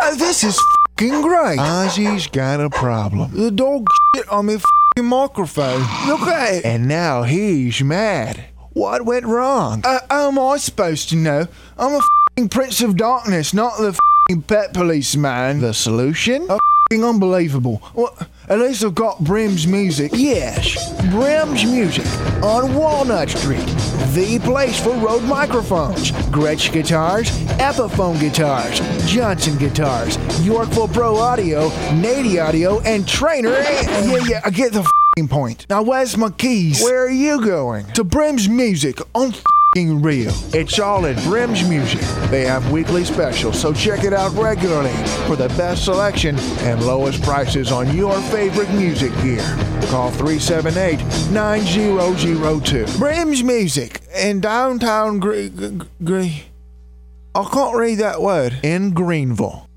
Oh, this is f***ing great. Ozzy's got a problem. The dog shit on my f***ing microphone. Look at it. And now he's mad. What went wrong? How am I supposed to know? I'm a f***ing Prince of Darkness, not the f***ing pet policeman. The solution? F***ing unbelievable. Well, at least I've got Brim's music. Yes, Brim's Music on Walnut Street. The place for Rode microphones, Gretsch guitars, Epiphone guitars, Johnson guitars, Yorkville Pro Audio, Nady Audio, and Trainer. Yeah, I get the f***ing point. Now where's my keys? Where are you going? To Brim's Music on f***ing real. It's all at Brim's Music. They have weekly specials, so check it out regularly for the best selection and lowest prices on your favorite music gear. Call 378-9002. Brim's Music in downtown I can't read that word. In Greenville.